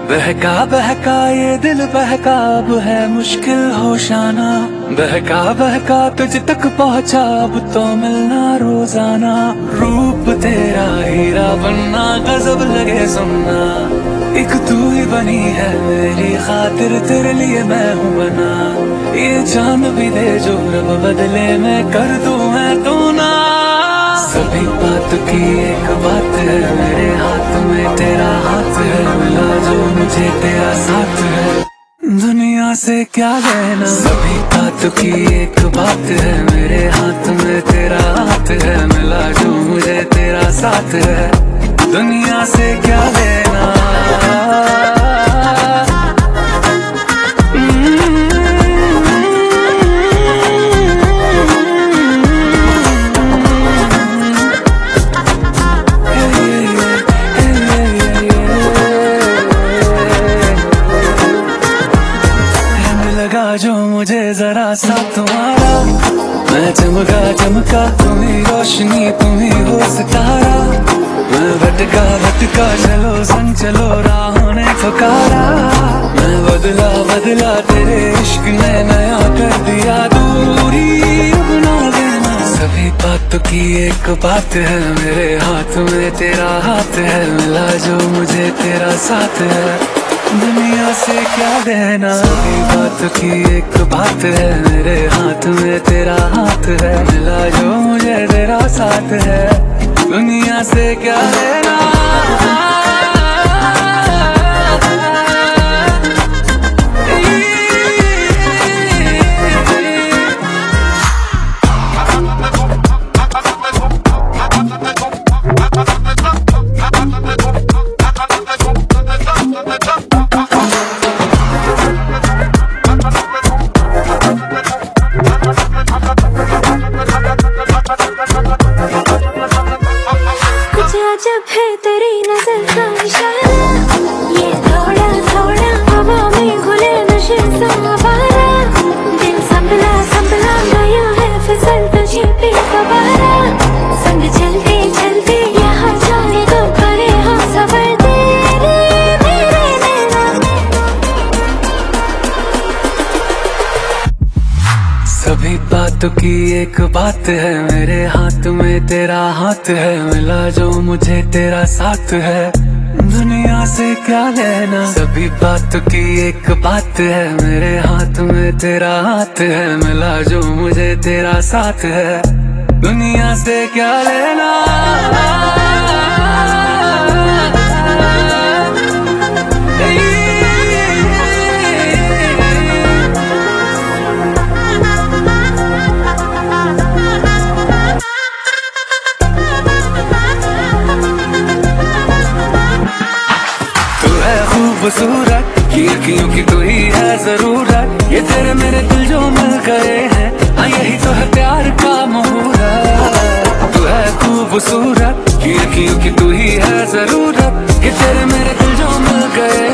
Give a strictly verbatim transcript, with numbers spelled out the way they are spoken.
बहका बहका ये दिल बहका, अब है मुश्किल होशाना। बहका बहका तुझ तक पहुँचा, अब तो मिलना रोजाना। रूप तेरा हीरा बनना, गजब लगे सुनना। एक तू ही बनी है मेरी खातिर, तेरे लिए मैं हूँ बना। ये जान भी दे जो रब बदले में कर दूं मैं तो ना। सभी बात की एक बात है, मेरे हाथ में तेरा हाथ है। मिला जो मुझे तेरा साथ है, दुनिया से क्या लेना। सभी बात की एक बात है, मेरे हाथ में तेरा हाथ है। मिला जो मुझे तेरा साथ है, दुनिया से क्या लेना। जो मुझे जरा सा तुम्हारा, मैं चमका चमका तुम ही रोशनी, तुम ही हो सितारा। मैं भटका भटका चलो संग चलो, राहों ने पुकारा। मैं बदला बदला तेरे इश्क ने नया कर दिया, दूरी अब ना लेना। सभी बातों की एक बात है, मेरे हाथ में तेरा हाथ है। मिला जो मुझे तेरा साथ है, दुनिया से क्या लेना। सभी बात की एक बात है, मेरे हाथ में तेरा हाथ है। मिला जो मुझे तेरा साथ है, दुनिया से क्या लेना। जब है तेरी नजर का इशारा, ये थोड़ा थोड़ा हवा में घुले नशे सा आवारा। दिल संभला संभला गया है, फिसल तुझे पे दोबारा। संग चलते चलते यहाँ जाने तो करे हम सफर तेरे मेरे नैना। सभी बातों की एक बात है, मेरे हाथ में तेरा हाथ है। मिला जो मुझे तेरा साथ है, दुनिया से क्या लेना। सभी बातों की एक बात है, मेरे हाथ में तेरा हाथ है। मिला जो मुझे तेरा साथ है, दुनिया से क्या लेना। खूबसूरत की अखियों की तू ही है जरूरत, ये तेरे मेरे दिल जो मिल गए हैं, हाँ यही तो है प्यार का मुहूर्त। तू है खूबसूरत की अखियों की तू ही है जरूरत, ये तेरे मेरे दिल जो मिल गए